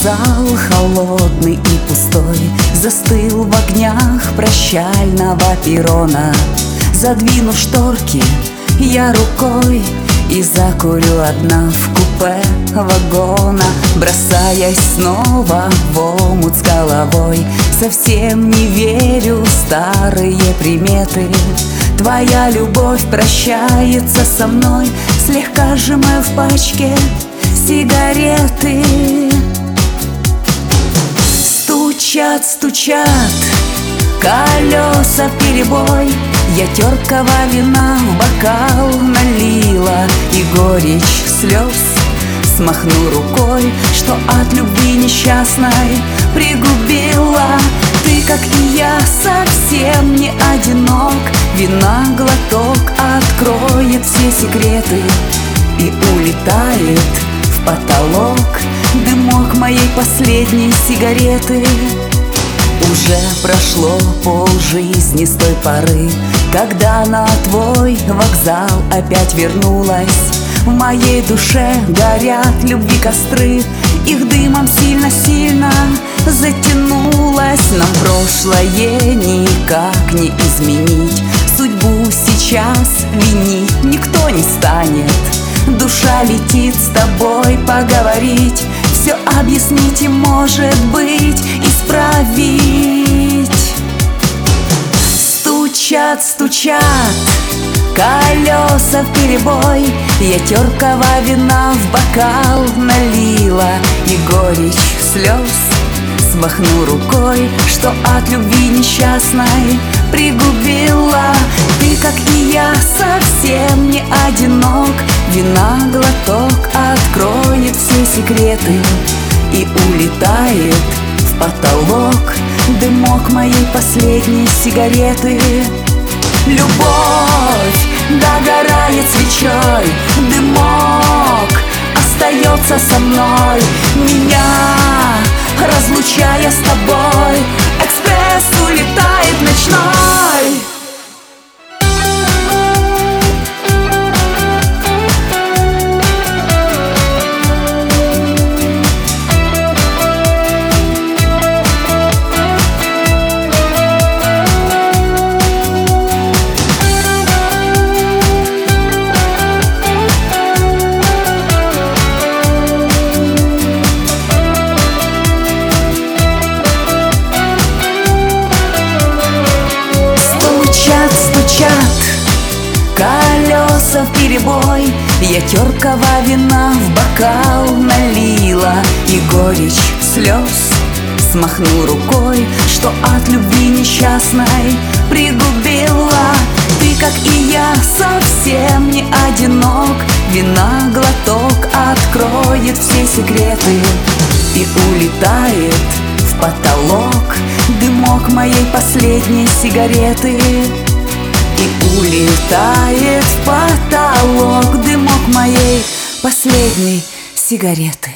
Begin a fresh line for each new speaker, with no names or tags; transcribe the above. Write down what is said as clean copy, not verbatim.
Вокзал холодный и пустой застыл в огнях прощального перрона. Задвину шторки я рукой и закурю одна в купе вагона, бросаясь снова в омут с головой. Совсем не верю в старые приметы. Твоя любовь прощается со мной, слегка сжимаю в пачке сигареты. Стучат, стучат колеса вперебой. Я терпкого вина в бокал налила, и горечь слез смахну рукой, что от любви несчастной пригубила. Ты, как и я, совсем не одинок. Вина глоток откроет все секреты и улетает в потолок дымок моей последней сигареты. Уже прошло полжизни с той поры, когда на твой вокзал опять вернулась. В моей душе горят любви костры, их дымом сильно-сильно затянулось. Нам прошлое никак не изменить, судьбу сейчас винить никто не станет. Душа летит с тобой поговорить, все объяснить и, может быть, исправить. Стучат, стучат колеса вперебой. Я терпкого вина в бокал налила, и горечь слез смахну рукой, что от любви несчастной пригубила. Ты, как и я, совсем не одинок. Вина глоток откроет все секреты и улетает в потолок дымок моей последней сигареты. Любовь догорает свечой, дымок остается со мной, меня разлучая с тобой. Экспресс улетает ночной. Колеса вперебой. Я терпкого вина в бокал налила, и горечь слез смахну рукой, что от любви несчастной пригубила. Ты, как и я, совсем не одинок. Вина глоток откроет все секреты и улетает в потолок дымок моей последней сигареты. И улетает в потолок дымок моей последней сигареты.